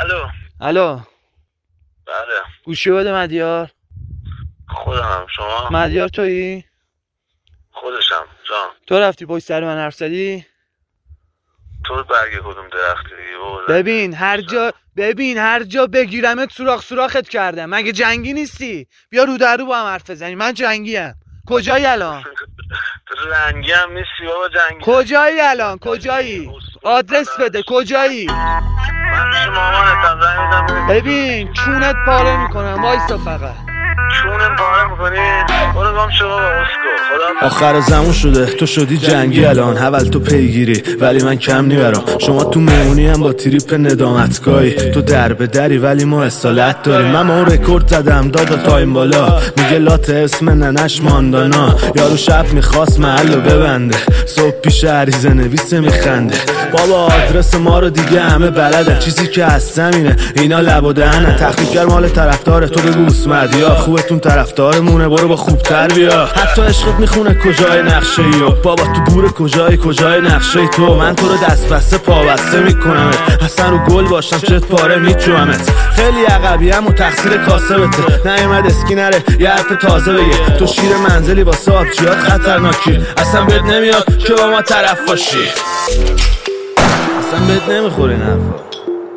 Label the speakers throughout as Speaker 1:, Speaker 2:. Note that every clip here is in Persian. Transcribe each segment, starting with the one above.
Speaker 1: الو.
Speaker 2: بله.
Speaker 1: گوشی بده مدیار.
Speaker 2: خودم. شما؟
Speaker 1: مدیار تویی؟
Speaker 2: خودشم. جان.
Speaker 1: تو رفتی پشت سر من حرف زدی؟
Speaker 2: تو برگ کدوم درختی دیگه؟
Speaker 1: ببین هر جا بگیرمت سوراخت کردم. مگه جنگی نیستی؟ بیا رو در رو با هم حرف بزنیم. من جنگی ام. کجایی الان؟
Speaker 2: تو رنگی هم نیستی بابا. جنگی
Speaker 1: کجایی الان؟ کجایی؟ آدرس بده. کجایی؟
Speaker 2: من پیش مامانتم. زنگ میزنم.
Speaker 1: ببین چونت پاره میکنم. وایسا فقط.
Speaker 2: چونم پاره میکنی؟ برو گم شو بابا. اسکو.
Speaker 3: آخر زمون شده تو شدی جنگی الان. حول تو پیگیری ولی من کم نیبرم. شما تو مهمونی هم با تریپ ندامتگاهی. تو در به دری ولی ما اصالت داریم. من اون رکورد زدم دادا تایم بالا. میگه لات اسم ننش ماندانا. یارو شب میخواست محلو ببنده. صبح پیش عریضه نویسه میخنده. بابا آدرس ما رو دیگه همه بلدن. چیزی که هستم اینه اینا لب و دهنه. تخریبگر مال طرفدار تو بگو اسمدیا. خوبتون طرفدارمونه برو با خوبتر بیا. حتی عشقت میخونه کجای نقشه ای. بابا تو بور کجای نقشه ای. تو من تو رو دست بسته پا بسته میکنمت. اصلا رو گل باشم چت پاره میچوامت. خیلی عقبیم و تقصیر کاسبته. نیومد اسکی نره یه حرف تازه بگه. تو شیر منزلی با آبجیات خطرناکی. اصلا بهت نمیاد که با ما طرف باشی. اصلا بهت نمیخوره این حرفا.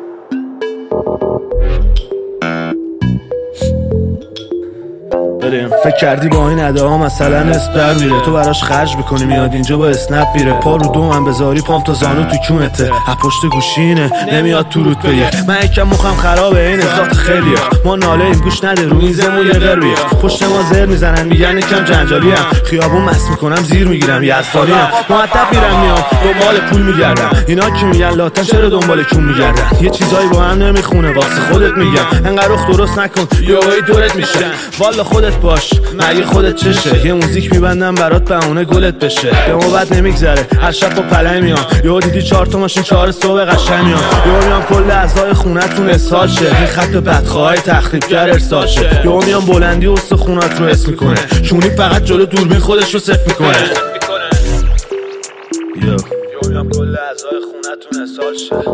Speaker 3: فکر کردی با این ادعا مثلا اسپر میره. تو براش خرج بکنی میاد اینجا با اسنپ میره. پا رو دو من بذاری پام تا زانو تو کونته. پشت گوشینه نمیاد تو روت بگه. من یکم مخم خرابه این ذات خیلیه. ما ناله این گوش نده رو میزمون یه غربیه. پشت ما زر میزنن میگن یکم جنجالی ام. خیابون مس میکنم زیر میگیرم یزدانی ام. مؤدب میرم میام دنبال پول میگردم. اینا کی میگن لاتن چرا دنبال کون میگردن. یه چیزایی با هم نمیخونه واسه خودت میگم. انقدر رخ درست نکن یهویی دورت میشه. والا خودت باش مگه خودت چشه. یه موزیک میبندم برات بهونه گلت بشه. به ما بد نمیگذره هر شب با پلنگ میام. یهو دیدی 4 تا ماشین 4 صبح قشنگ میام. یهو میام کل اعضای خونتون اسهال شه. این خط بدخواه تخریبگر ارسال شه. یهو میام بلندی استخونات رو حس میکنه. چونی فقط جلو دوربین خودش رو صفر میکنه. یهو میام کل اعضای خونتون اسهال شه.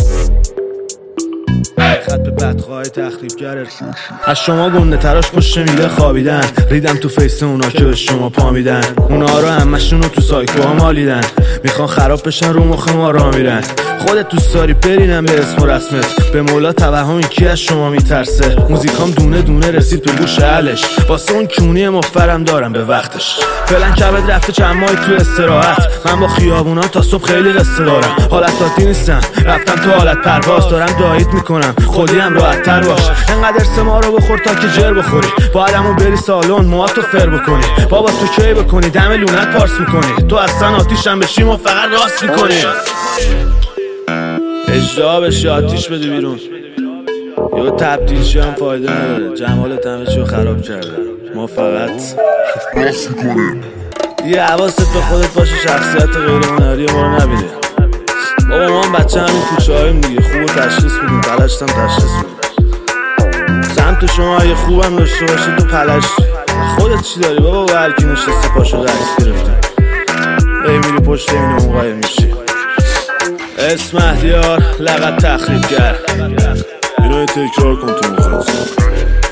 Speaker 3: خط بدخواه تخریبگر. از شما گنده تراش پشت میله خوابیدن. ریدم تو فیس اونا که به شما پا میدن. اونا رو همشون رو تو سایکوها مالیدن. میخوان خراب بشن رو مخ ما را میرن. خودت دوست داری برینم به اسم و رسمت. به مولا توهم کی از شما میترسه. موزیکام دونه دونه رسید به گوش اهلش. واسه اون کونی مفرم دارم به وقتش. فعلا کبد رفته چند ماهی تو استراحت. من با خیابونام تا صبح خیلی قصه دارم. حالت عادی نیستم رفتم تو حالت پرواز. دارم دایت میکنم خودی هم راحت تر باش. انقدر سما رو بخور تا که جر بخوری. باید همون بری سالن موهاتو فر بکنی. بابا تو کی بکنی دم لونت پارس میکنی. تو اصلا آتیشم بشیم و فقط راست میکنی. اجرا بشی آتیش بده بیرون. یا تبدیل شی هم فایده نداره. جمالت همه چیو خراب کرده. ما فقط راست میکنیم. یه حواست به خودت باشه شخصیت غیر هنری ما رو نبینه. بابا ما هم بچه همین کوچه هاییم دیگه. خوب تشخیص میدیم پلشتم تشخیص میدیم. سمت شما اگه خوبم داشته باشی تو پلشتی. خودت چی داری بابا؟ با هرکی نشسته پاشو رئیس گرفته. ای میری پشت این اون قایم میشی. اسم مهدیار لقب تخریبگر. اینو تکرار کن تو مخاطب.